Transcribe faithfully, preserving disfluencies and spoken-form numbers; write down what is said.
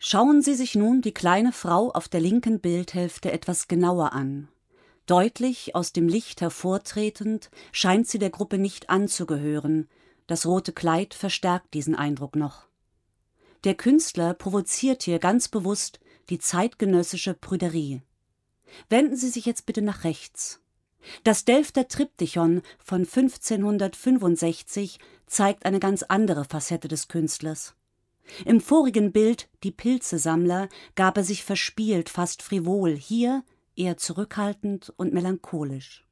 Schauen Sie sich nun die kleine Frau auf der linken Bildhälfte etwas genauer an. Deutlich aus dem Licht hervortretend, scheint sie der Gruppe nicht anzugehören, das rote Kleid verstärkt diesen Eindruck noch. Der Künstler provoziert hier ganz bewusst die zeitgenössische Prüderie. Wenden Sie sich jetzt bitte nach rechts. Das Delfter Triptychon von fünfzehnhundertfünfundsechzig zeigt eine ganz andere Facette des Künstlers. Im vorigen Bild »Die Pilzesammler« gab er sich verspielt, fast frivol, hier eher zurückhaltend und melancholisch.